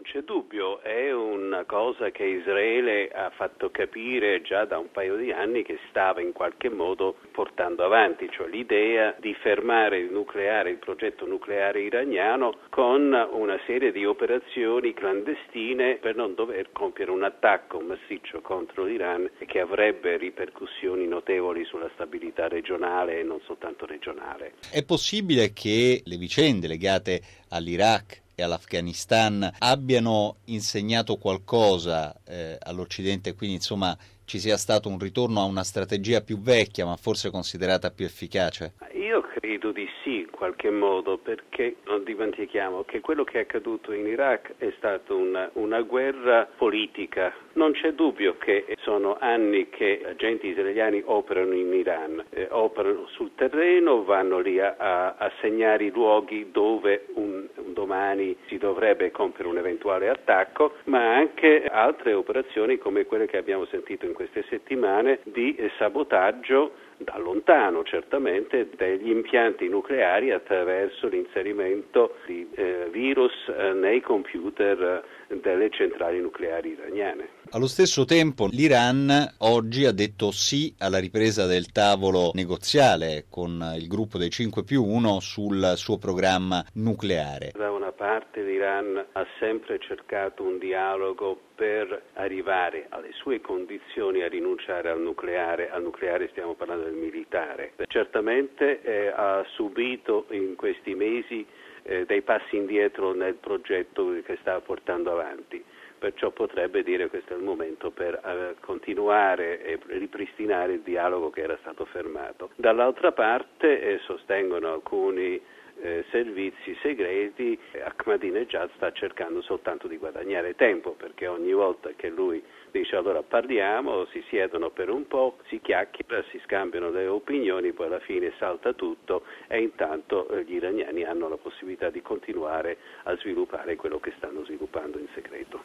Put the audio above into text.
c'è dubbio, è una cosa che Israele ha fatto capire già da un paio di anni che stava in qualche modo portando avanti, cioè l'idea di fermare il progetto nucleare iraniano con una serie di operazioni clandestine per non dover compiere un attacco massiccio contro l'Iran che avrebbe ripercussioni notevoli sulla stabilità regionale e non soltanto regionale. È possibile che le vicende legate all'Iraq e all'Afghanistan abbiano insegnato qualcosa all'Occidente, quindi insomma ci sia stato un ritorno a una strategia più vecchia ma forse considerata più efficace? Io credo di sì, in qualche modo, perché non dimentichiamo che quello che è accaduto in Iraq è stata una guerra politica. Non c'è dubbio che sono anni che agenti israeliani operano in Iran, operano sul terreno, vanno lì a segnare i luoghi dove un domani si dovrebbe compiere un eventuale attacco, ma anche altre operazioni come quelle che abbiamo sentito in queste settimane di sabotaggio da lontano certamente degli impianti nucleari attraverso l'inserimento di virus nei computer delle centrali nucleari iraniane. Allo stesso tempo l'Iran oggi ha detto sì alla ripresa del tavolo negoziale con il gruppo dei 5+1 sul suo programma nucleare. Da una parte l'Iran ha sempre cercato un dialogo per arrivare alle sue condizioni a rinunciare al nucleare stiamo parlando del militare. Certamente ha subito in questi mesi dei passi indietro nel progetto che sta portando avanti. Perciò potrebbe dire che questo è il momento per continuare e ripristinare il dialogo che era stato fermato. Dall'altra parte sostengono alcuni servizi segreti, Ahmadinejad sta cercando soltanto di guadagnare tempo, perché ogni volta che lui dice allora parliamo, si siedono per un po', si chiacchiera, si scambiano le opinioni, poi alla fine salta tutto e intanto gli iraniani hanno la possibilità di continuare a sviluppare quello che stanno sviluppando in segreto.